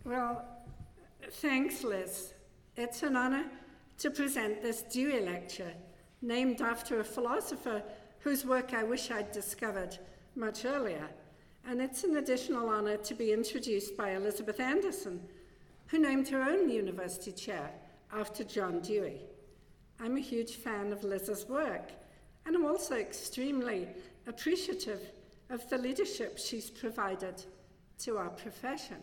Well, thanks, Liz. It's an honor to present this Dewey Lecture, named after a philosopher whose work I wish I'd discovered much earlier. And it's an additional honor to be introduced by Elizabeth Anderson, who named her own university chair after John Dewey. I'm a huge fan of Liz's work, and I'm also extremely appreciative of the leadership she's provided to our profession.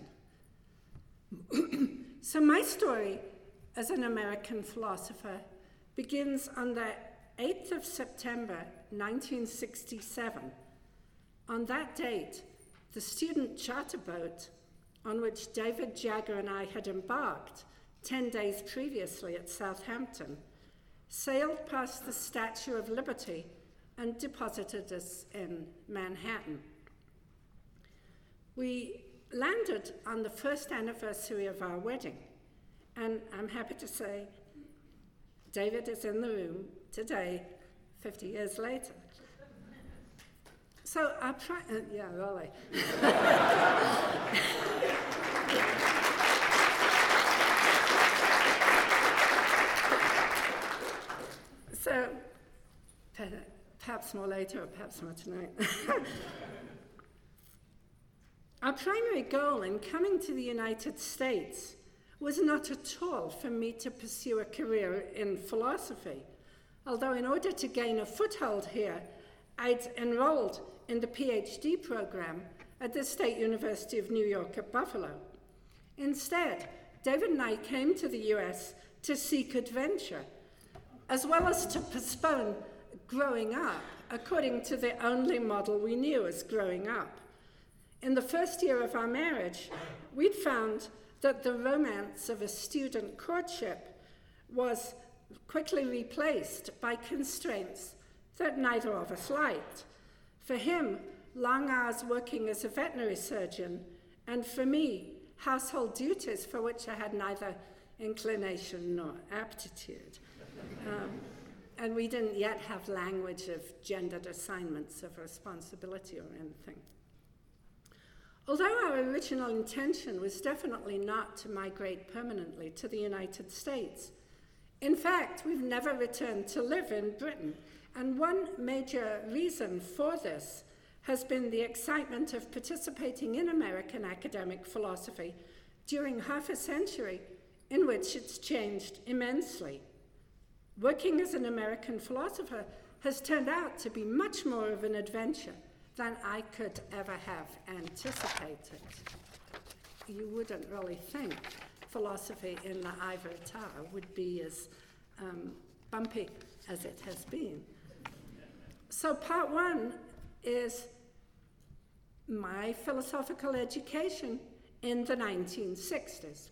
So my story as an American philosopher begins on the 8th of September, 1967. On that date, the student charter boat on which David Jagger and I had embarked 10 days previously at Southampton sailed past the Statue of Liberty and deposited us in Manhattan. We landed on the first anniversary of our wedding, and I'm happy to say David is in the room today, 50 years later. So our yeah, really. So perhaps more later or perhaps more tonight. Our primary goal in coming to the United States was not at all for me to pursue a career in philosophy, although in order to gain a foothold here, I'd enrolled in the PhD program at the State University of New York at Buffalo. Instead, David and I came to the US to seek adventure, as well as to postpone growing up according to the only model we knew as growing up. In the first year of our marriage, we'd found that the romance of a student courtship was quickly replaced by constraints that neither of us liked. For him, long hours working as a veterinary surgeon, and for me, household duties for which I had neither inclination nor aptitude. And we didn't yet have language of gendered assignments of responsibility or anything. Although our original intention was definitely not to migrate permanently to the United States, in fact, we've never returned to live in Britain. And one major reason for this has been the excitement of participating in American academic philosophy during half a century in which it's changed immensely. Working as an American philosopher has turned out to be much more of an adventure than I could ever have anticipated. You wouldn't really think philosophy in the ivory tower would be as bumpy as it has been. So part one is my philosophical education in the 1960s.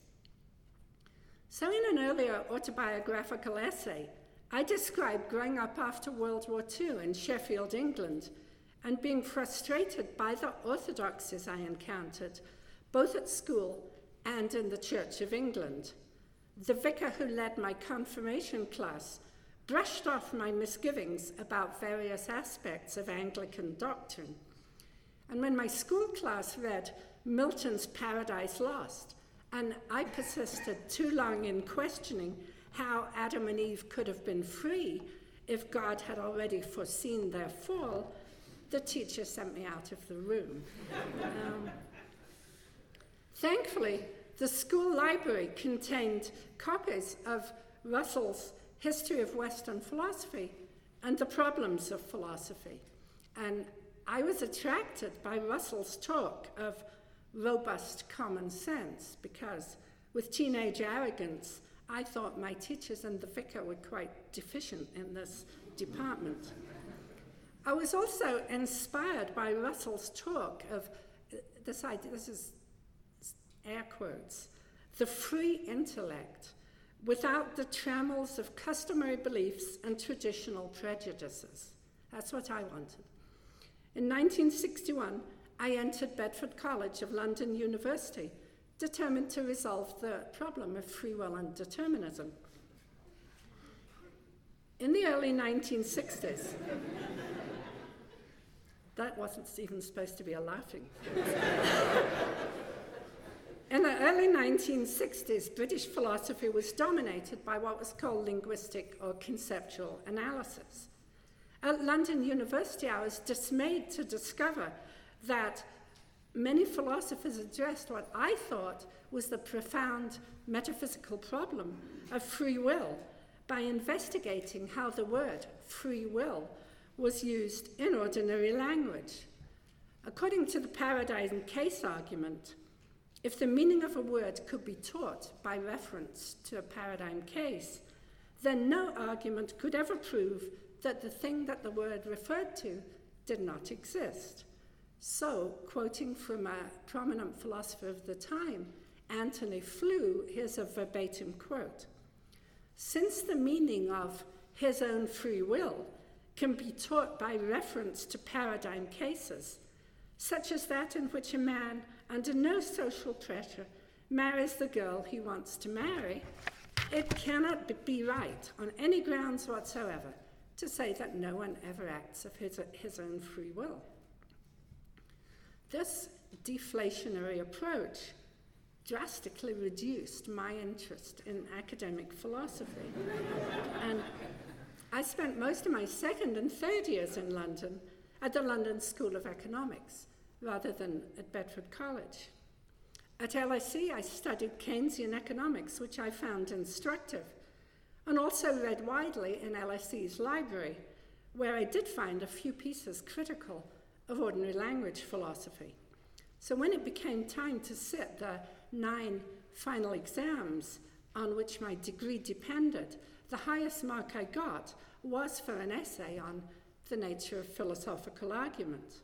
So in an earlier autobiographical essay, I described growing up after World War II in Sheffield, England, and being frustrated by the orthodoxies I encountered, both at school and in the Church of England. The vicar who led my confirmation class brushed off my misgivings about various aspects of Anglican doctrine. And when my school class read Milton's Paradise Lost, and I persisted too long in questioning how Adam and Eve could have been free if God had already foreseen their fall, the teacher sent me out of the room. Thankfully, the school library contained copies of Russell's History of Western Philosophy and the Problems of Philosophy. And I was attracted by Russell's talk of robust common sense because, with teenage arrogance, I thought my teachers and the vicar were quite deficient in this department. I was also inspired by Russell's talk of this idea, this is air quotes, the free intellect without the trammels of customary beliefs and traditional prejudices. That's what I wanted. In 1961, I entered Bedford College of London University, determined to resolve the problem of free will and determinism. In the early 1960s, that wasn't even supposed to be a laughing. In the early 1960s, British philosophy was dominated by what was called linguistic or conceptual analysis. At London University, I was dismayed to discover that many philosophers addressed what I thought was the profound metaphysical problem of free will by investigating how the word free will was used in ordinary language. According to the paradigm case argument, if the meaning of a word could be taught by reference to a paradigm case, then no argument could ever prove that the thing that the word referred to did not exist. So, quoting from a prominent philosopher of the time, Antony Flew, here's a verbatim quote. Since the meaning of his own free will can be taught by reference to paradigm cases, such as that in which a man, under no social pressure, marries the girl he wants to marry, it cannot be right on any grounds whatsoever to say that no one ever acts of his own free will. This deflationary approach drastically reduced my interest in academic philosophy. And I spent most of my second and third years in London at the London School of Economics, rather than at Bedford College. At LSE, I studied Keynesian economics, which I found instructive, and also read widely in LSE's library, where I did find a few pieces critical of ordinary language philosophy. So when it became time to sit the 9 final exams on which my degree depended, the highest mark I got was for an essay on the nature of philosophical argument.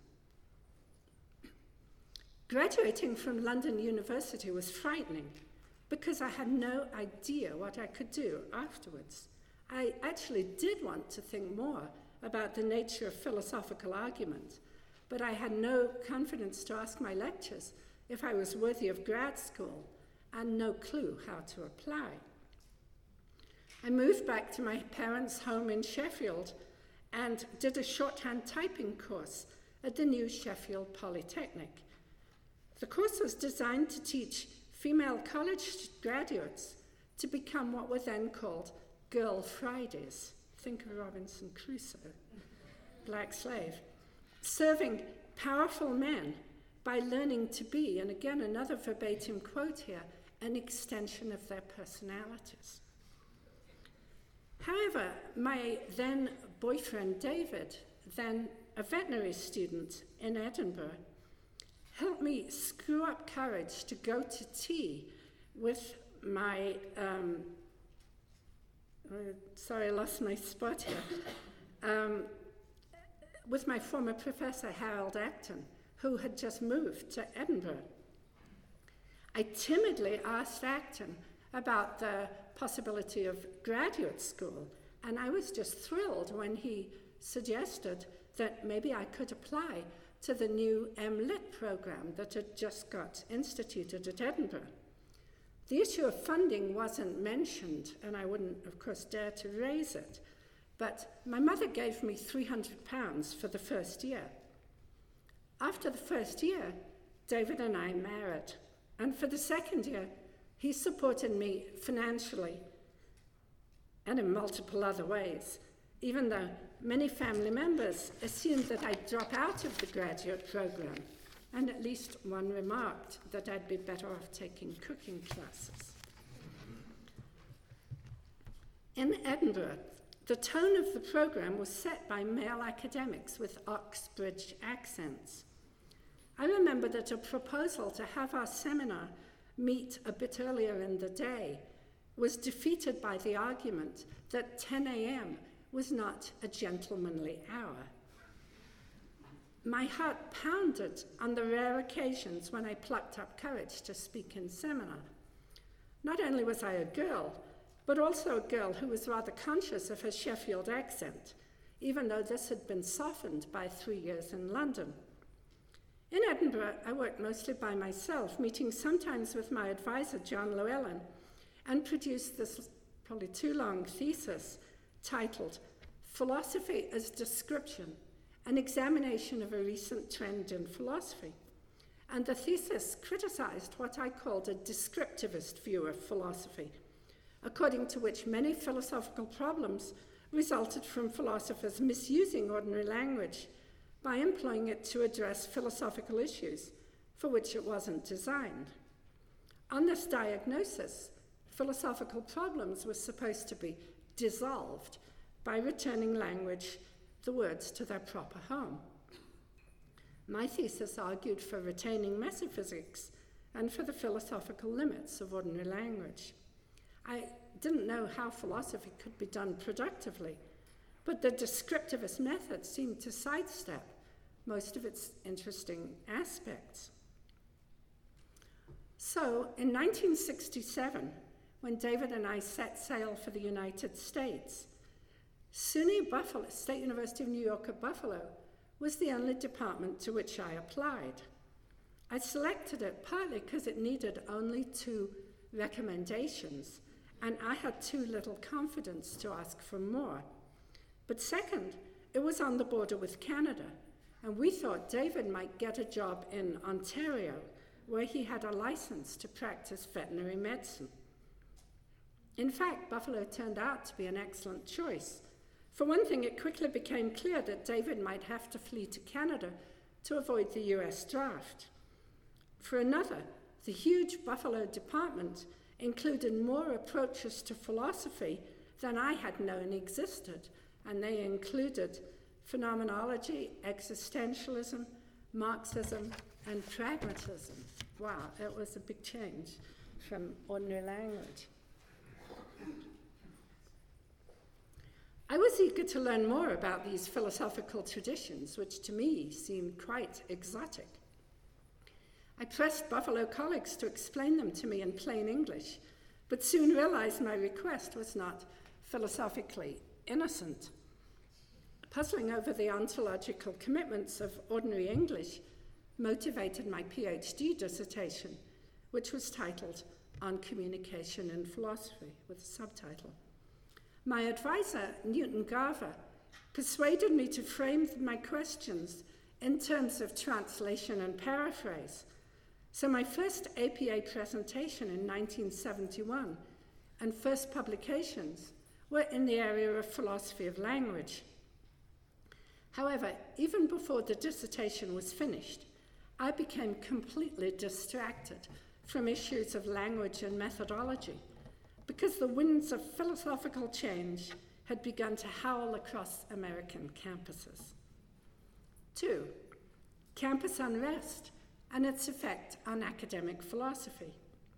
Graduating from London University was frightening because I had no idea what I could do afterwards. I actually did want to think more about the nature of philosophical argument, but I had no confidence to ask my lecturers if I was worthy of grad school and no clue how to apply. I moved back to my parents' home in Sheffield and did a shorthand typing course at the new Sheffield Polytechnic. The course was designed to teach female college graduates to become what were then called Girl Fridays. Think of Robinson Crusoe, black slave. Serving powerful men by learning to be, and again another verbatim quote here, an extension of their personalities. However, my then boyfriend David, then a veterinary student in Edinburgh, helped me screw up courage to go to tea with my, sorry, I lost my spot here, with my former professor, Harold Acton, who had just moved to Edinburgh. I timidly asked Acton about the possibility of graduate school, and I was just thrilled when he suggested that maybe I could apply to the new MLit program that had just got instituted at Edinburgh. The issue of funding wasn't mentioned, and I wouldn't, of course, dare to raise it, but my mother gave me £300 for the first year. After the first year, David and I married, and for the second year, he supported me financially and in multiple other ways, even though many family members assumed that I'd drop out of the graduate program, and at least one remarked that I'd be better off taking cooking classes. In Edinburgh, the tone of the program was set by male academics with Oxbridge accents. I remember that a proposal to have our seminar meet a bit earlier in the day was defeated by the argument that 10 a.m. was not a gentlemanly hour. My heart pounded on the rare occasions when I plucked up courage to speak in seminar. Not only was I a girl, but also a girl who was rather conscious of her Sheffield accent, even though this had been softened by 3 years in London. In Edinburgh, I worked mostly by myself, meeting sometimes with my advisor, John Llewellyn, and produced this probably too long thesis titled Philosophy as Description, an examination of a recent trend in philosophy. and the thesis criticized what I called a descriptivist view of philosophy, according to which many philosophical problems resulted from philosophers misusing ordinary language by employing it to address philosophical issues for which it wasn't designed. On this diagnosis, philosophical problems were supposed to be dissolved by returning language, the words, to their proper home. My thesis argued for retaining metaphysics and for the philosophical limits of ordinary language. I didn't know how philosophy could be done productively, but the descriptivist method seemed to sidestep most of its interesting aspects. So, in 1967, when David and I set sail for the United States, SUNY Buffalo, State University of New York at Buffalo, was the only department to which I applied. I selected it partly because it needed only 2 recommendations, and I had too little confidence to ask for more. But second, it was on the border with Canada, and we thought David might get a job in Ontario, where he had a license to practice veterinary medicine. In fact, Buffalo turned out to be an excellent choice. For one thing, it quickly became clear that David might have to flee to Canada to avoid the US draft. For another, the huge Buffalo department included more approaches to philosophy than I had known existed, and they included phenomenology, existentialism, Marxism, and pragmatism. Wow, it was a big change from ordinary language. I was eager to learn more about these philosophical traditions, which to me seemed quite exotic. I pressed Buffalo colleagues to explain them to me in plain English, but soon realized my request was not philosophically innocent. Puzzling over the ontological commitments of ordinary English motivated my PhD dissertation, which was titled On Communication in Philosophy, with a subtitle. My advisor, Newton Garver, persuaded me to frame my questions in terms of translation and paraphrase. So my first APA presentation in 1971 and first publications were in the area of philosophy of language. However, even before the dissertation was finished, I became completely distracted from issues of language and methodology, because the winds of philosophical change had begun to howl across American campuses. 2, campus unrest and its effect on academic philosophy.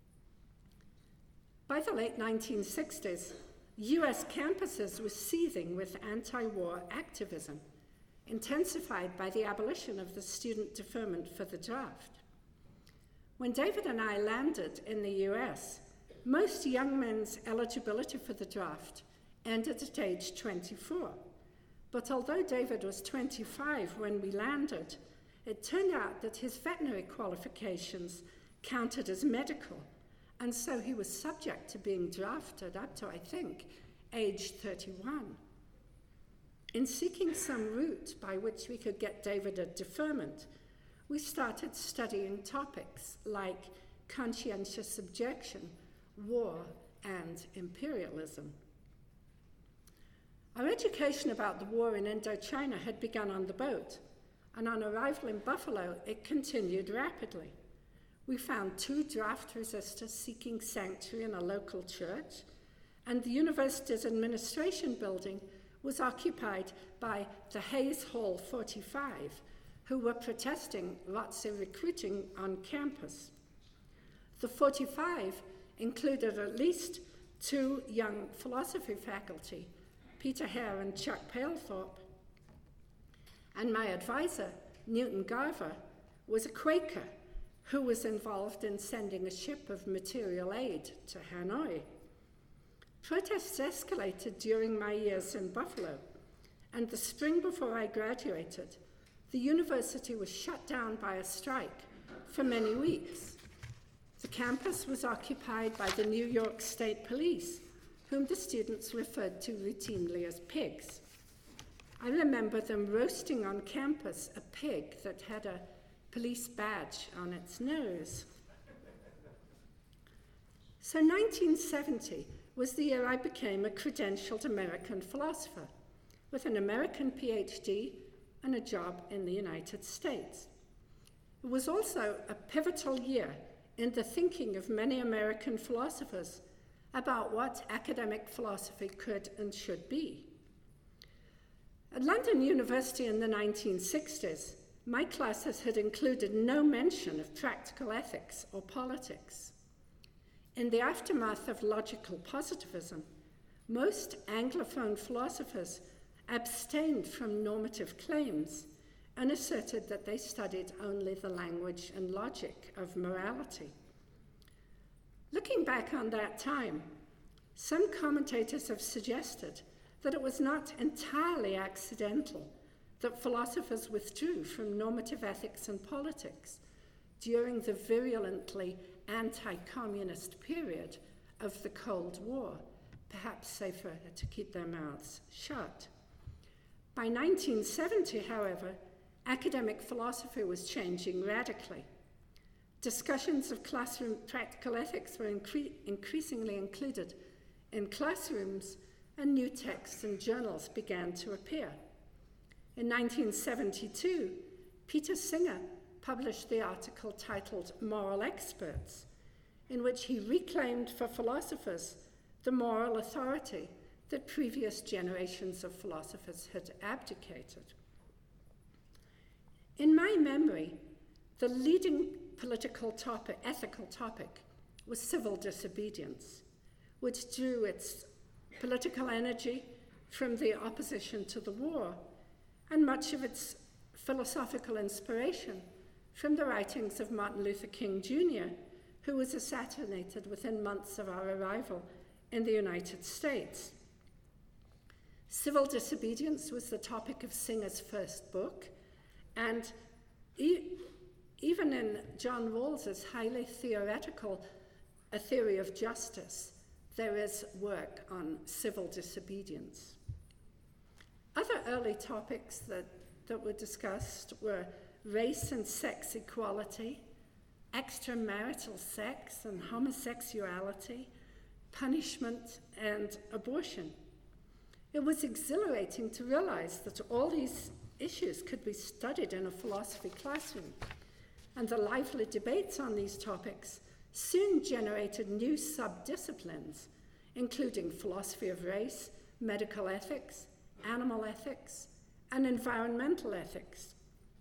By the late 1960s, US campuses were seething with anti-war activism, intensified by the abolition of the student deferment for the draft. When David and I landed in the US, most young men's eligibility for the draft ended at age 24. But although David was 25 when we landed, it turned out that his veterinary qualifications counted as medical, and so he was subject to being drafted up to, I think, age 31. In seeking some route by which we could get David a deferment, we started studying topics like conscientious objection, war, and imperialism. Our education about the war in Indochina had begun on the boat, and on arrival in Buffalo, it continued rapidly. We found 2 draft resistors seeking sanctuary in a local church, and the university's administration building was occupied by the Hayes Hall 45, who were protesting ROTC recruiting on campus. The 45 included at least 2 young philosophy faculty, Peter Hare and Chuck Palethorpe. And my advisor, Newton Garver, was a Quaker who was involved in sending a ship of material aid to Hanoi. Protests escalated during my years in Buffalo, and the spring before I graduated, the university was shut down by a strike for many weeks. The campus was occupied by the New York State Police, whom the students referred to routinely as pigs. I remember them roasting on campus a pig that had a police badge on its nose. So 1970 was the year I became a credentialed American philosopher with an American PhD and a job in the United States. It was also a pivotal year in the thinking of many American philosophers about what academic philosophy could and should be. At London University in the 1960s, my classes had included no mention of practical ethics or politics. In the aftermath of logical positivism, most Anglophone philosophers abstained from normative claims and asserted that they studied only the language and logic of morality. Looking back on that time, some commentators have suggested that it was not entirely accidental that philosophers withdrew from normative ethics and politics during the virulently anti-communist period of the Cold War, perhaps safer to keep their mouths shut. By 1970, however, academic philosophy was changing radically. Discussions of classroom practical ethics were increasingly included in classrooms, and new texts and journals began to appear. In 1972, Peter Singer published the article titled Moral Experts, in which he reclaimed for philosophers the moral authority that previous generations of philosophers had abdicated. In my memory, the leading ethical topic was civil disobedience, which drew its political energy from the opposition to the war, and much of its philosophical inspiration from the writings of Martin Luther King Jr., who was assassinated within months of our arrival in the United States. Civil disobedience was the topic of Singer's first book, and even in John Rawls's highly theoretical A Theory of Justice, there is work on civil disobedience. Other early topics that were discussed were race and sex equality, extramarital sex and homosexuality, punishment, and abortion. It was exhilarating to realize that all these issues could be studied in a philosophy classroom, and the lively debates on these topics soon generated new sub-disciplines, including philosophy of race, medical ethics, animal ethics, and environmental ethics.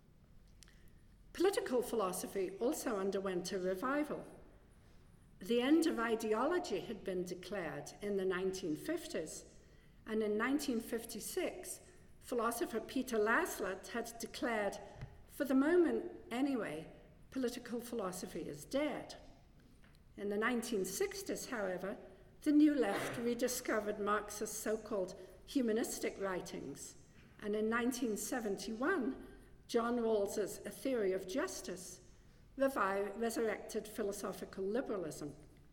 Political philosophy also underwent a revival. The end of ideology had been declared in the 1950s, and in 1956, philosopher Peter Laszlo had declared, for the moment anyway, political philosophy is dead. In the 1960s, however, the New Left rediscovered Marx's so-called humanistic writings, and in 1971, John Rawls's A Theory of Justice resurrected philosophical liberalism.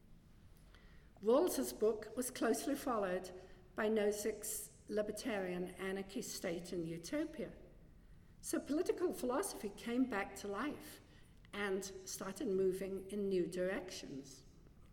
Rawls's book was closely followed by Nozick's libertarian Anarchy, State, and Utopia. So political philosophy came back to life and started moving in new directions.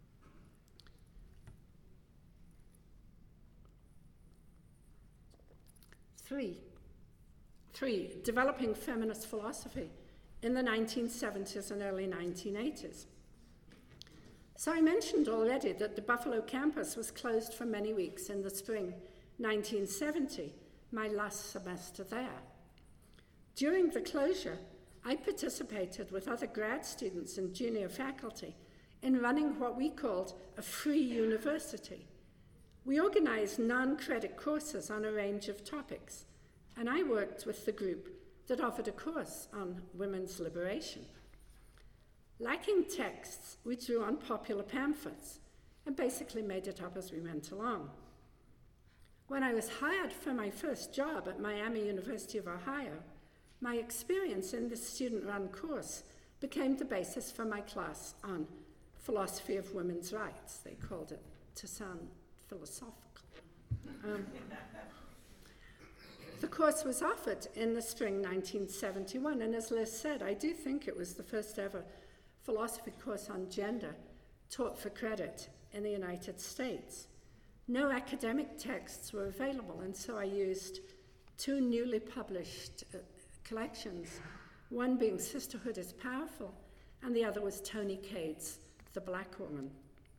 Three, developing feminist philosophy in the 1970s and early 1980s. So I mentioned already that the Buffalo campus was closed for many weeks in the spring 1970, my last semester there. During the closure, I participated with other grad students and junior faculty in running what we called a free university. We organized non-credit courses on a range of topics, and I worked with the group that offered a course on women's liberation. Lacking texts, we drew on popular pamphlets and basically made it up as we went along. When I was hired for my first job at Miami University of Ohio, my experience in this student-run course became the basis for my class on philosophy of women's rights. They called it to sound philosophical. The course was offered in the spring 1971, and as Liz said, I do think it was the first ever philosophy course on gender taught for credit in the United States. No academic texts were available, and so I used two newly published collections, one being Sisterhood is Powerful, and the other was Tony Cade's The Black Woman.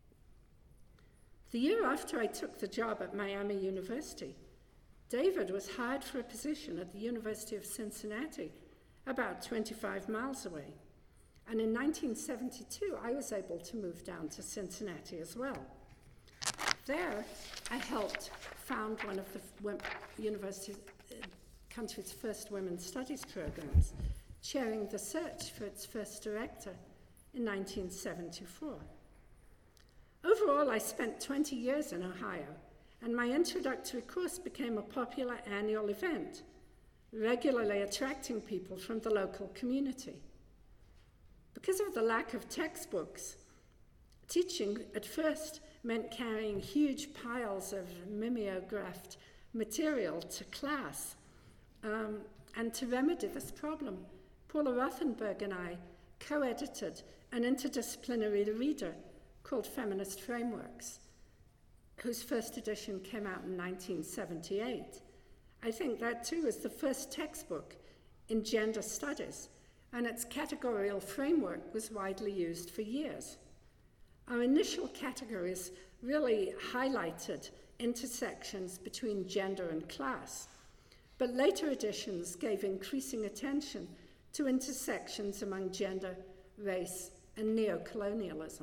The year after I took the job at Miami University, David was hired for a position at the University of Cincinnati, about 25 miles away. And in 1972, I was able to move down to Cincinnati as well. There, I helped found one of the university's country's first women's studies programs, chairing the search for its first director in 1974. Overall, I spent 20 years in Ohio, and my introductory course became a popular annual event, regularly attracting people from the local community. Because of the lack of textbooks, teaching at first meant carrying huge piles of mimeographed material to class. And to remedy this problem, Paula Rothenberg and I co-edited an interdisciplinary reader called Feminist Frameworks, whose first edition came out in 1978. I think that too was the first textbook in gender studies, and its categorical framework was widely used for years. Our initial categories really highlighted intersections between gender and class, but later editions gave increasing attention to intersections among gender, race, and neocolonialism.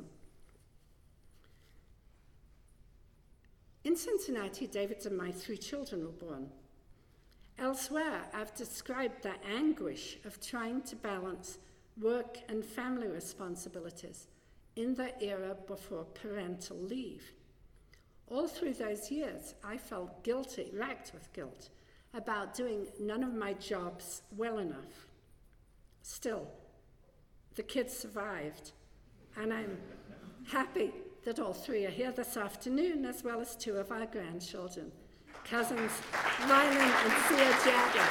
In Cincinnati, David's and my 3 children were born. Elsewhere, I've described the anguish of trying to balance work and family responsibilities in the era before parental leave. All through those years, I felt guilty, racked with guilt, about doing none of my jobs well enough. Still, the kids survived, and I'm happy that all 3 are here this afternoon, as well as 2 of our grandchildren, cousins Rylan and Sia Jagger.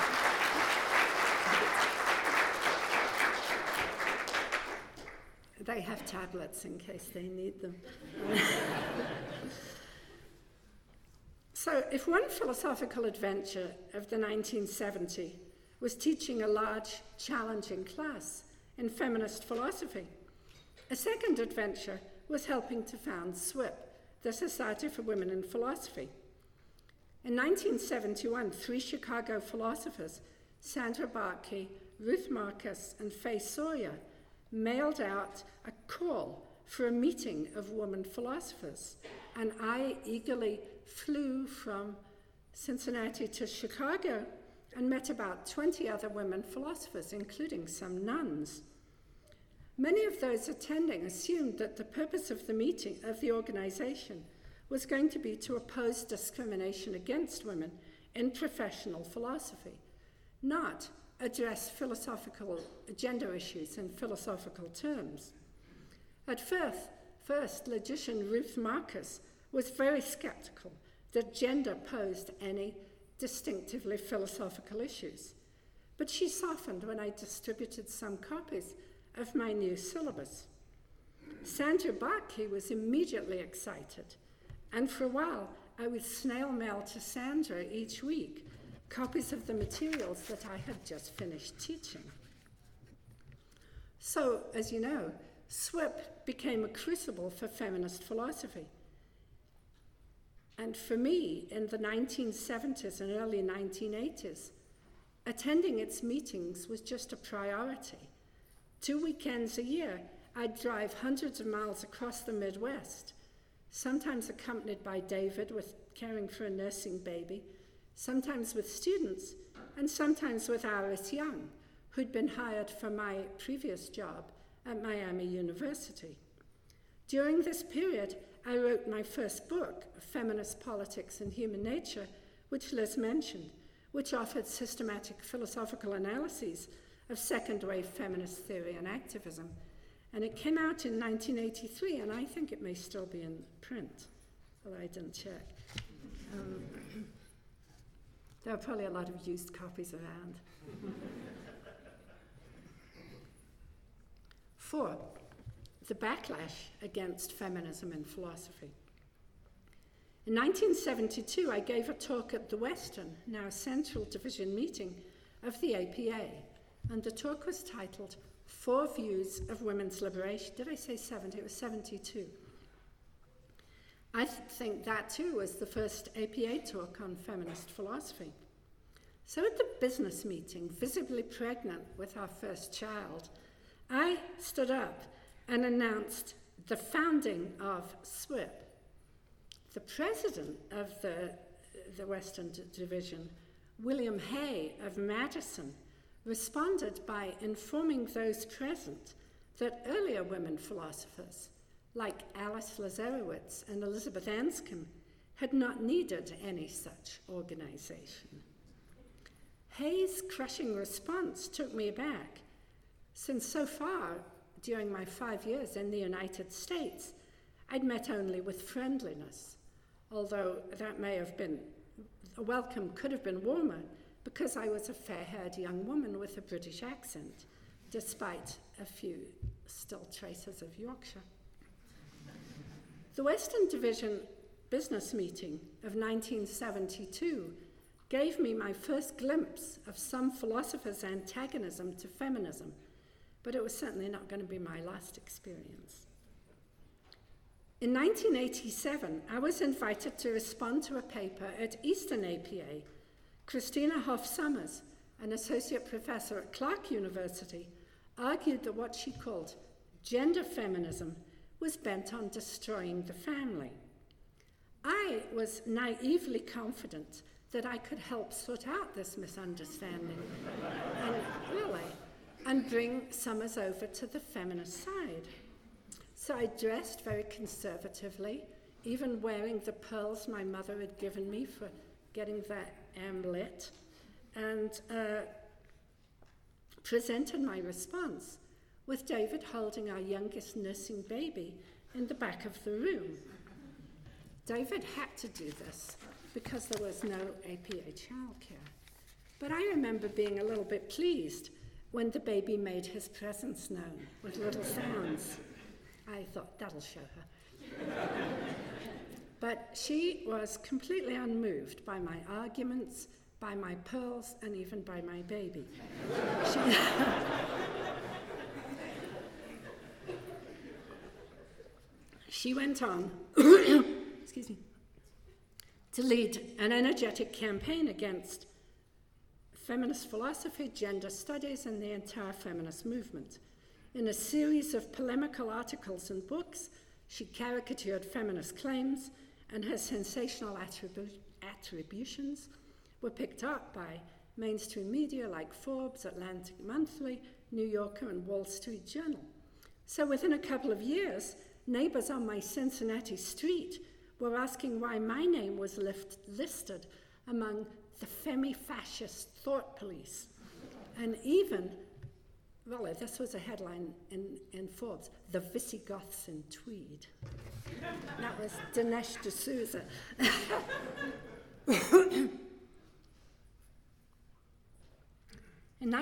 They have tablets in case they need them. So if one philosophical adventure of the 1970s was teaching a large, challenging class in feminist philosophy, a second adventure was helping to found SWIP, the Society for Women in Philosophy. In 1971, 3 Chicago philosophers, Sandra Barkey, Ruth Marcus, and Faye Sawyer, mailed out a call for a meeting of women philosophers, and I eagerly flew from Cincinnati to Chicago and met about 20 other women philosophers, including some nuns. Many of those attending assumed that the purpose of the meeting, of the organization, was going to be to oppose discrimination against women in professional philosophy, not address philosophical gender issues in philosophical terms. At first, logician Ruth Marcus was very skeptical that gender posed any distinctively philosophical issues, but she softened when I distributed some copies of my new syllabus. Sandra Barkey was immediately excited, and for a while I would snail mail to Sandra each week copies of the materials that I had just finished teaching. So, as you know, SWIP became a crucible for feminist philosophy. And for me, in the 1970s and early 1980s, attending its meetings was just a priority. 2 weekends a year, I'd drive hundreds of miles across the Midwest, sometimes accompanied by David with caring for a nursing baby, sometimes with students, and sometimes with Iris Young, who'd been hired for my previous job at Miami University. During this period, I wrote my first book, Feminist Politics and Human Nature, which Liz mentioned, which offered systematic philosophical analyses of second-wave feminist theory and activism. And it came out in 1983, and I think it may still be in print, although I didn't check. There are probably a lot of used copies around. 4, the backlash against feminism in philosophy. In 1972, I gave a talk at the Western, now Central Division meeting of the APA, and the talk was titled 4 Views of Women's Liberation. Did I say 70? It was 72. I think that too was the first APA talk on feminist philosophy. So at the business meeting, visibly pregnant with our first child, I stood up and announced the founding of SWIP. The president of the Western Division, William Hay of Madison, responded by informing those present that earlier women philosophers, like Alice Lazarowitz and Elizabeth Anscombe, had not needed any such organization. Hay's crushing response took me aback, since so far, during my 5 years in the United States, I'd met only with friendliness, although that may have been, a welcome could have been warmer, because I was a fair-haired young woman with a British accent, despite a few still traces of Yorkshire. The Western Division business meeting of 1972 gave me my first glimpse of some philosophers' antagonism to feminism, but it was certainly not going to be my last experience. In 1987, I was invited to respond to a paper at Eastern APA. Christina Hoff Sommers, an associate professor at Clark University, argued that what she called gender feminism was bent on destroying the family. I was naively confident that I could help sort out this misunderstanding and bring Sommers over to the feminist side. So I dressed very conservatively, even wearing the pearls my mother had given me for getting that amulet, and presented my response with David holding our youngest nursing baby in the back of the room. David had to do this because there was no APA childcare. But I remember being a little bit pleased when the baby made his presence known with little sounds. I thought, that'll show her. But she was completely unmoved by my arguments, by my pearls, and even by my baby. She went on excuse me, to lead an energetic campaign against feminist philosophy, gender studies, and the entire feminist movement. In a series of polemical articles and books, she caricatured feminist claims, and her sensational attributions were picked up by mainstream media like Forbes, Atlantic Monthly, New Yorker, and Wall Street Journal. So within a couple of years, neighbors on my Cincinnati street were asking why my name was listed among the femi-fascist thought police. And even, well, this was a headline in Forbes, the Visigoths in Tweed. That was Dinesh D'Souza. In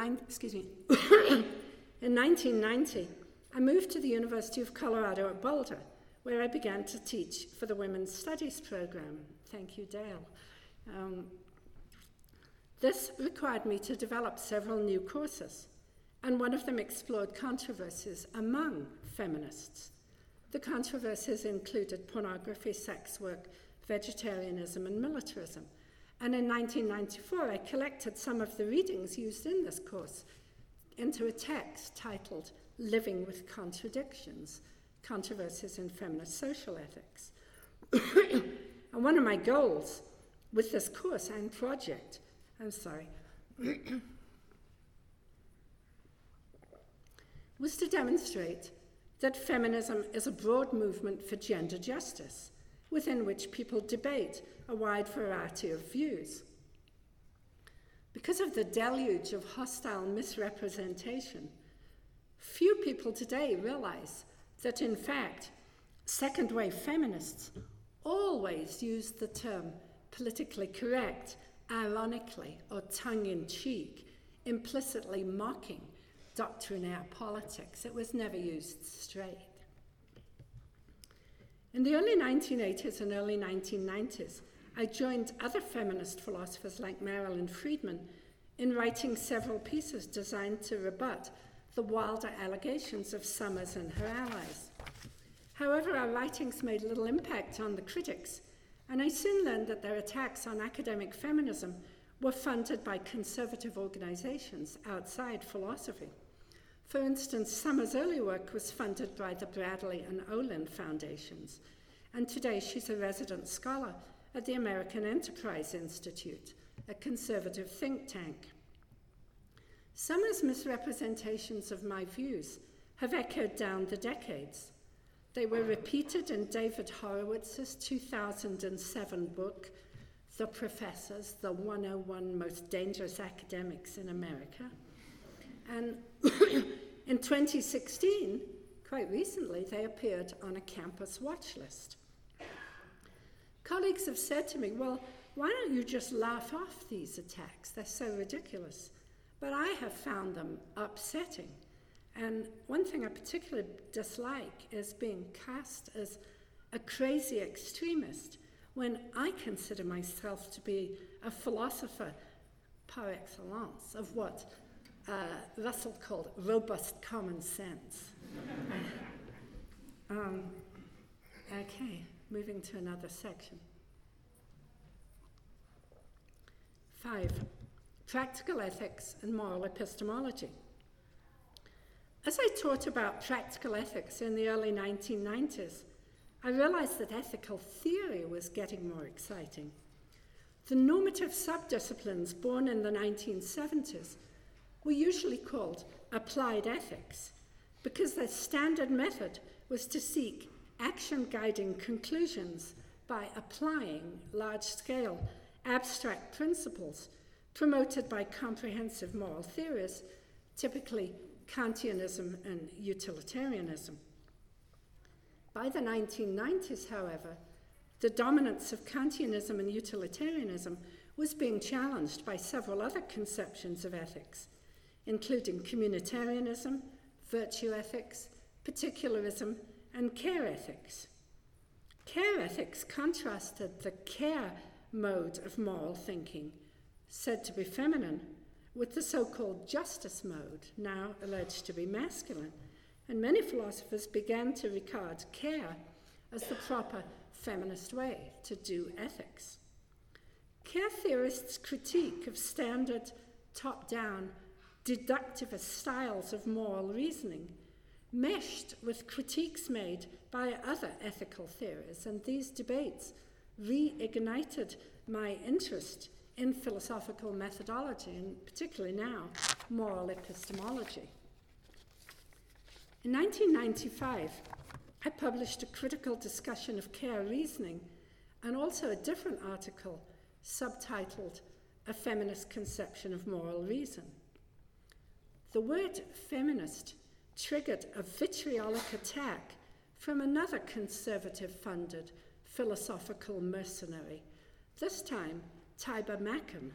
1990, I moved to the University of Colorado at Boulder, where I began to teach for the Women's Studies program. Thank you, Dale. This required me to develop several new courses, and one of them explored controversies among feminists. The controversies included pornography, sex work, vegetarianism, and militarism. And in 1994, I collected some of the readings used in this course into a text titled Living with Contradictions, Controversies in Feminist Social Ethics. And one of my goals with this course and project, was to demonstrate that feminism is a broad movement for gender justice, within which people debate a wide variety of views. Because of the deluge of hostile misrepresentation, few people today realize that, in fact, second-wave feminists always use the term politically correct ironically or tongue-in-cheek, implicitly mocking doctrinaire politics. It was never used straight. In the early 1980s and early 1990s, I joined other feminist philosophers like Marilyn Friedman in writing several pieces designed to rebut the wilder allegations of Summers and her allies. However, our writings made little impact on the critics, and I soon learned that their attacks on academic feminism were funded by conservative organizations outside philosophy. For instance, Summers' early work was funded by the Bradley and Olin Foundations, and today she's a resident scholar at the American Enterprise Institute, a conservative think tank. Summers' misrepresentations of my views have echoed down the decades. They were repeated in David Horowitz's 2007 book, The Professors, the 101 Most Dangerous Academics in America. And in 2016, quite recently, they appeared on a campus watch list. Colleagues have said to me, well, why don't you just laugh off these attacks? They're so ridiculous. But I have found them upsetting. And one thing I particularly dislike is being cast as a crazy extremist when I consider myself to be a philosopher par excellence of what Russell called robust common sense. Okay, moving to another section. 5, practical ethics and moral epistemology. As I taught about practical ethics in the early 1990s, I realized that ethical theory was getting more exciting. The normative subdisciplines born in the 1970s were usually called applied ethics because their standard method was to seek action-guiding conclusions by applying large-scale abstract principles promoted by comprehensive moral theories, typically Kantianism and utilitarianism. By the 1990s, however, the dominance of Kantianism and utilitarianism was being challenged by several other conceptions of ethics, including communitarianism, virtue ethics, particularism, and care ethics. Care ethics contrasted the care mode of moral thinking, said to be feminine, with the so-called justice mode, now alleged to be masculine, and many philosophers began to regard care as the proper feminist way to do ethics. Care theorists' critique of standard, top-down, deductivist styles of moral reasoning meshed with critiques made by other ethical theories, and these debates reignited my interest in philosophical methodology, and particularly now, moral epistemology. In 1995, I published a critical discussion of care reasoning and also a different article subtitled A Feminist Conception of Moral Reason. The word feminist triggered a vitriolic attack from another conservative-funded philosophical mercenary, this time Tiber Macon,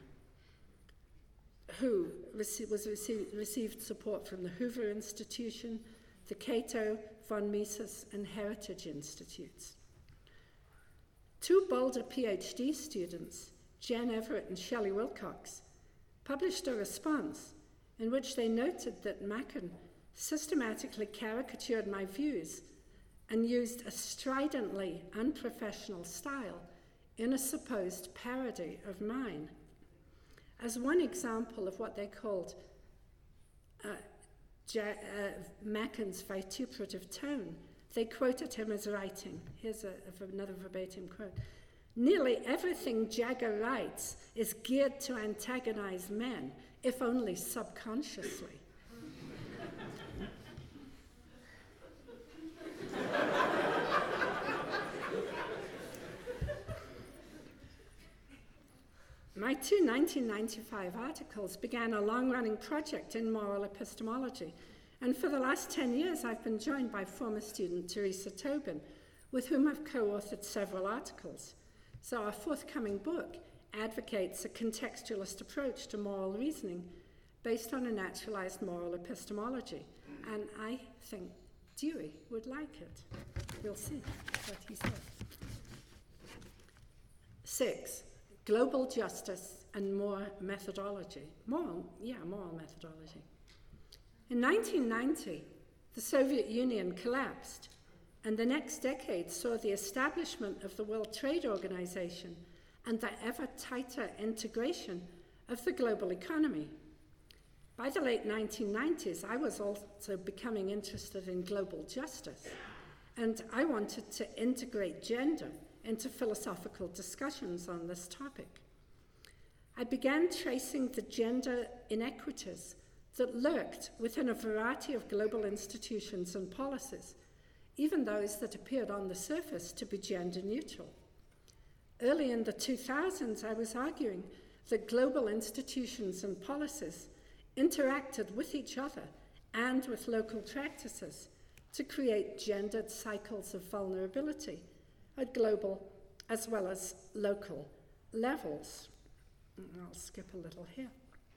who received support from the Hoover Institution, the Cato, von Mises, and Heritage Institutes. Two Boulder PhD students, Jen Everett and Shelley Wilcox, published a response in which they noted that Macon systematically caricatured my views and used a stridently unprofessional style in a supposed parody of mine. As one example of what they called Macon's vituperative tone, they quoted him as writing, here's another verbatim quote, "Nearly everything Jagger writes is geared to antagonize men, if only subconsciously." My two 1995 articles began a long-running project in moral epistemology, and for the last 10 years I've been joined by former student Teresa Tobin, with whom I've co-authored several articles. So our forthcoming book, advocates a contextualist approach to moral reasoning based on a naturalized moral epistemology. And I think Dewey would like it. We'll see what he says. 6, global justice and more methodology. Moral methodology. In 1990, the Soviet Union collapsed, and the next decade saw the establishment of the World Trade Organization and the ever tighter integration of the global economy. By the late 1990s, I was also becoming interested in global justice, and I wanted to integrate gender into philosophical discussions on this topic. I began tracing the gender inequities that lurked within a variety of global institutions and policies, even those that appeared on the surface to be gender neutral. Early in the 2000s, I was arguing that global institutions and policies interacted with each other and with local practices to create gendered cycles of vulnerability at global as well as local levels. I'll skip a little here.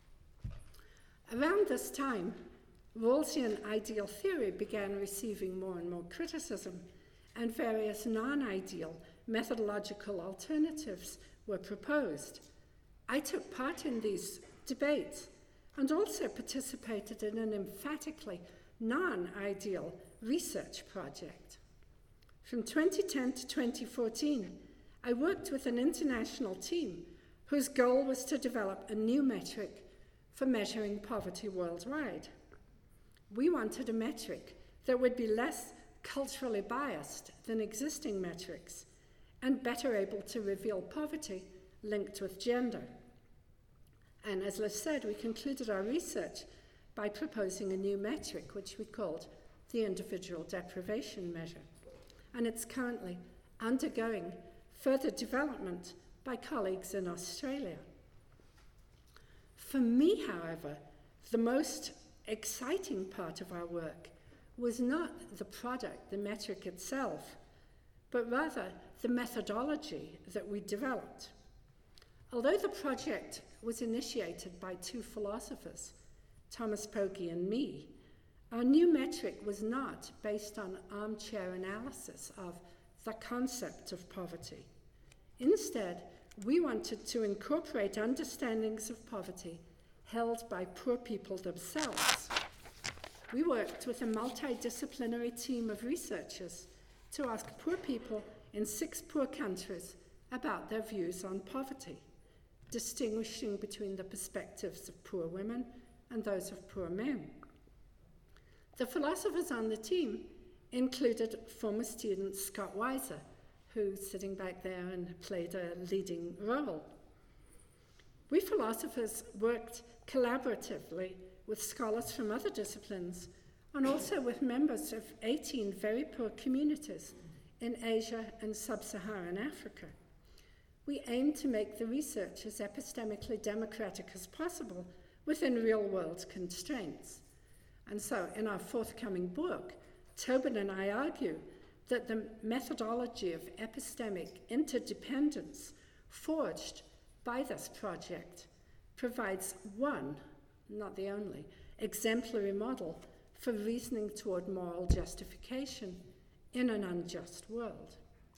Around this time, Rawlsian ideal theory began receiving more and more criticism, and various non-ideal methodological alternatives were proposed. I took part in these debates and also participated in an emphatically non-ideal research project. From 2010 to 2014, I worked with an international team whose goal was to develop a new metric for measuring poverty worldwide. We wanted a metric that would be less culturally biased than existing metrics and better able to reveal poverty linked with gender. And as Liz said, we concluded our research by proposing a new metric, which we called the individual deprivation measure. And it's currently undergoing further development by colleagues in Australia. For me, however, the most exciting part of our work was not the product, the metric itself, but rather the methodology that we developed. Although the project was initiated by 2 philosophers, Thomas Pogge and me, our new metric was not based on armchair analysis of the concept of poverty. Instead, we wanted to incorporate understandings of poverty held by poor people themselves. We worked with a multidisciplinary team of researchers to ask poor people in 6 poor countries about their views on poverty, distinguishing between the perspectives of poor women and those of poor men. The philosophers on the team included former student Scott Weiser, who's sitting back there and played a leading role. We philosophers worked collaboratively with scholars from other disciplines and also with members of 18 very poor communities in Asia and sub-Saharan Africa. We aimed to make the research as epistemically democratic as possible within real-world constraints. And so in our forthcoming book, Tobin and I argue that the methodology of epistemic interdependence forged by this project provides one, not the only, exemplary model for reasoning toward moral justification in an unjust world.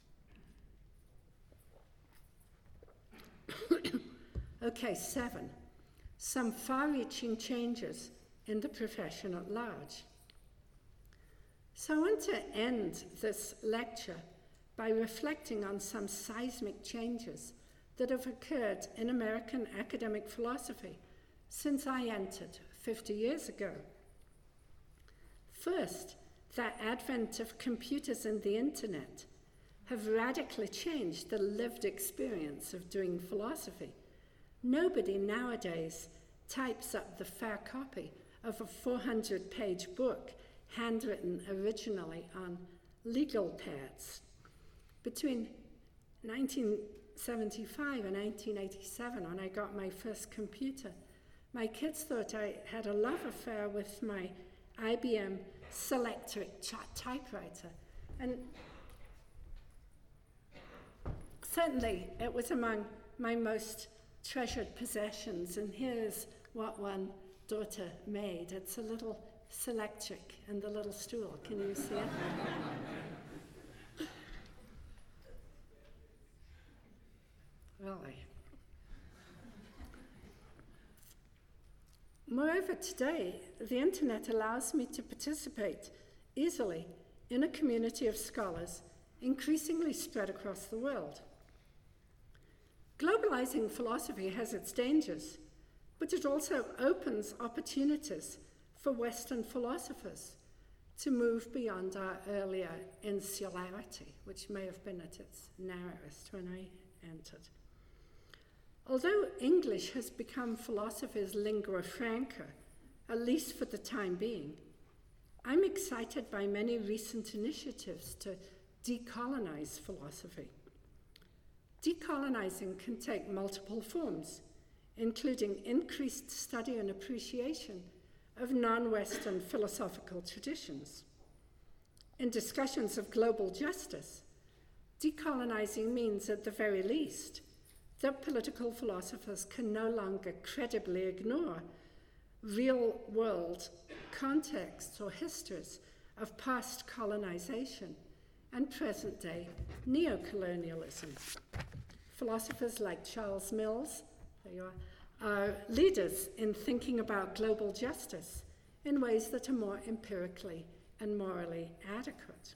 Okay, 7. Some far-reaching changes in the profession at large. So I want to end this lecture by reflecting on some seismic changes that have occurred in American academic philosophy since I entered 50 years ago. First, the advent of computers and the internet have radically changed the lived experience of doing philosophy. Nobody nowadays types up the fair copy of a 400-page book handwritten originally on legal pads. Between 1975 and 1987, when I got my first computer, my kids thought I had a love affair with my IBM Selectric typewriter. And certainly it was among my most treasured possessions, and here's what one daughter made. It's a little Selectric and the little stool. Can you see it? Really. Moreover, today, the internet allows me to participate easily in a community of scholars increasingly spread across the world. Globalizing philosophy has its dangers, but it also opens opportunities for Western philosophers to move beyond our earlier insularity, which may have been at its narrowest when I entered. Although English has become philosophy's lingua franca, at least for the time being, I'm excited by many recent initiatives to decolonize philosophy. Decolonizing can take multiple forms, including increased study and appreciation of non-Western philosophical traditions. In discussions of global justice, decolonizing means, at the very least, that political philosophers can no longer credibly ignore real-world contexts or histories of past colonization and present-day neocolonialism. Philosophers like Charles Mills, there you are leaders in thinking about global justice in ways that are more empirically and morally adequate.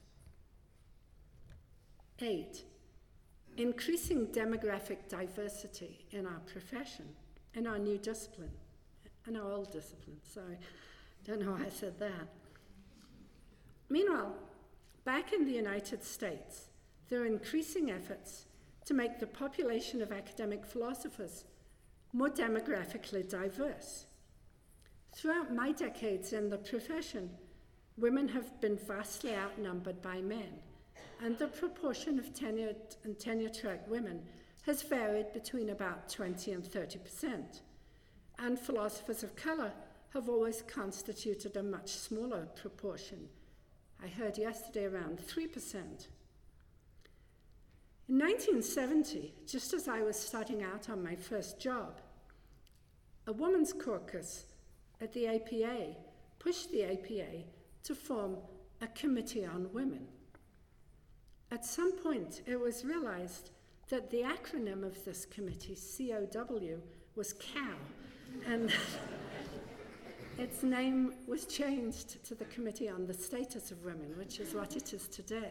8, increasing demographic diversity in our profession, in our new discipline, in our old discipline, sorry, don't know why I said that. Meanwhile, back in the United States, there are increasing efforts to make the population of academic philosophers more demographically diverse. Throughout my decades in the profession, women have been vastly outnumbered by men, and the proportion of tenured and tenure-track women has varied between about 20 and 30%, and philosophers of color have always constituted a much smaller proportion. I heard yesterday around 3%. In 1970, just as I was starting out on my first job, a women's caucus at the APA pushed the APA to form a committee on women. At some point, it was realized that the acronym of this committee, COW, was COW, and its name was changed to the Committee on the Status of Women, which is what it is today.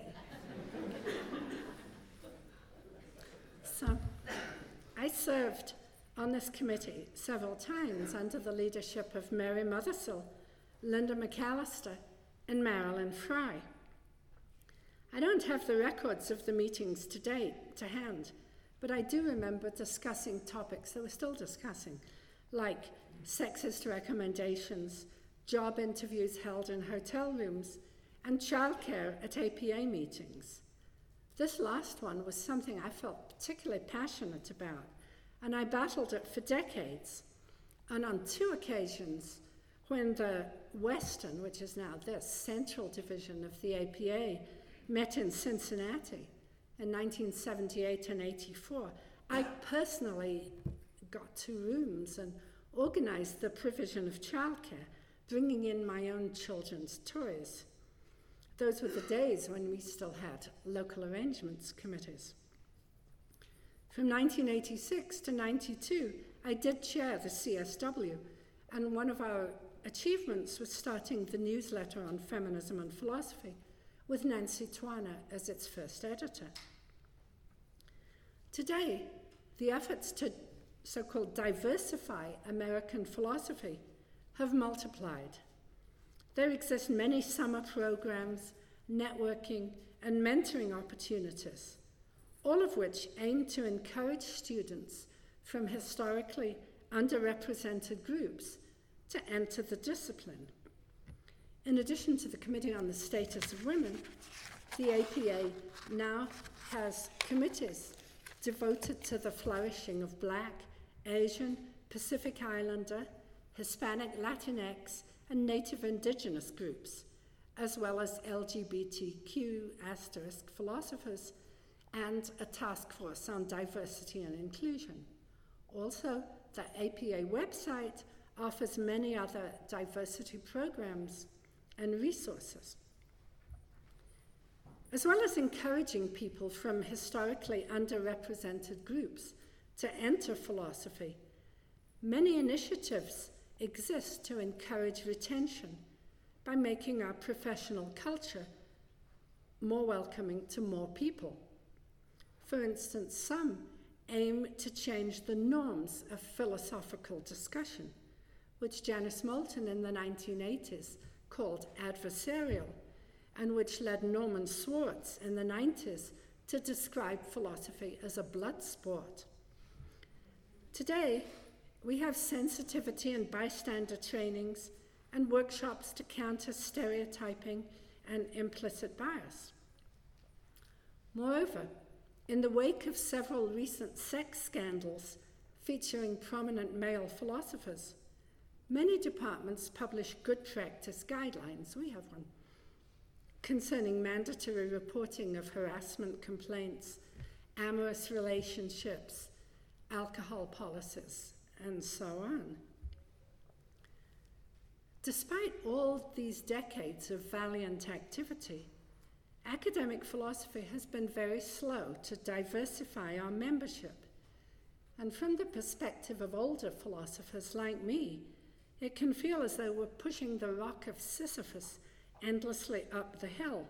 So I served on this committee several times under the leadership of Mary Mothersill, Linda McAllister, and Marilyn Fry. I don't have the records of the meetings to date to hand, but I do remember discussing topics that we're still discussing, like sexist recommendations, job interviews held in hotel rooms, and childcare at APA meetings. This last one was something I felt particularly passionate about, and I battled it for decades. And on 2 occasions, when the Western, which is now this central division of the APA, met in Cincinnati in 1978 and 84, I personally got 2 rooms and organized the provision of childcare, bringing in my own children's toys. Those were the days when we still had local arrangements committees. From 1986 to 92, I did chair the CSW, and one of our achievements was starting the newsletter on feminism and philosophy, with Nancy Twana as its first editor. Today, the efforts to so-called diversify American philosophy have multiplied. There exist many summer programs, networking, and mentoring opportunities, all of which aim to encourage students from historically underrepresented groups to enter the discipline. In addition to the Committee on the Status of Women, the APA now has committees devoted to the flourishing of Black, Asian, Pacific Islander, Hispanic, Latinx, and Native Indigenous groups, as well as LGBTQ* philosophers and a task force on diversity and inclusion. Also, the APA website offers many other diversity programs and resources. As well as encouraging people from historically underrepresented groups to enter philosophy, many initiatives exist to encourage retention by making our professional culture more welcoming to more people. For instance, some aim to change the norms of philosophical discussion, which Janice Moulton in the 1980s called adversarial, and which led Norman Swartz in the 90s to describe philosophy as a blood sport. Today, we have sensitivity and bystander trainings and workshops to counter stereotyping and implicit bias. Moreover, in the wake of several recent sex scandals featuring prominent male philosophers, many departments publish good practice guidelines, we have one, concerning mandatory reporting of harassment complaints, amorous relationships, alcohol policies, and so on. Despite all these decades of valiant activity, academic philosophy has been very slow to diversify our membership. And from the perspective of older philosophers like me, it can feel as though we're pushing the rock of Sisyphus endlessly up the hill.